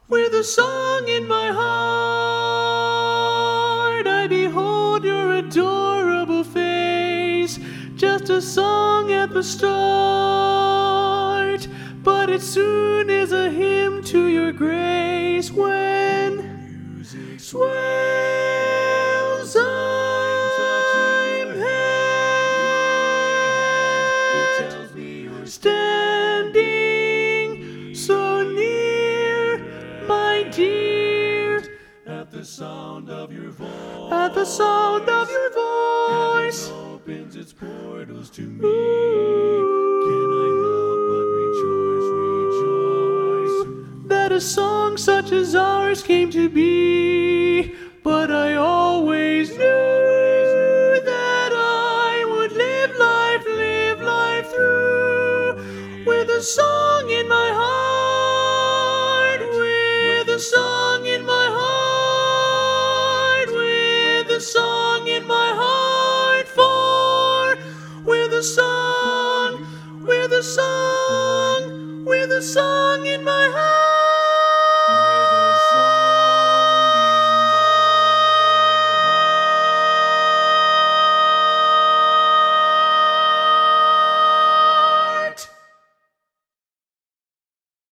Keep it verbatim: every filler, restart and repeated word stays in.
with a song in my heart. I behold your adorable face, just a song at the start, but it soon is a hymn to your grace when music swells. I'm happy. It tells me you're standing so near, my dear, at the sound of your voice. At the sound of your voice, heaven opens its portals to me. Ooh. Can I help but rejoice, rejoice that a song such as ours came to be? But I always knew that I would live life, live life through with a song in my heart, with a song in my heart, with a song in my heart, for with a song, with a song, with a song in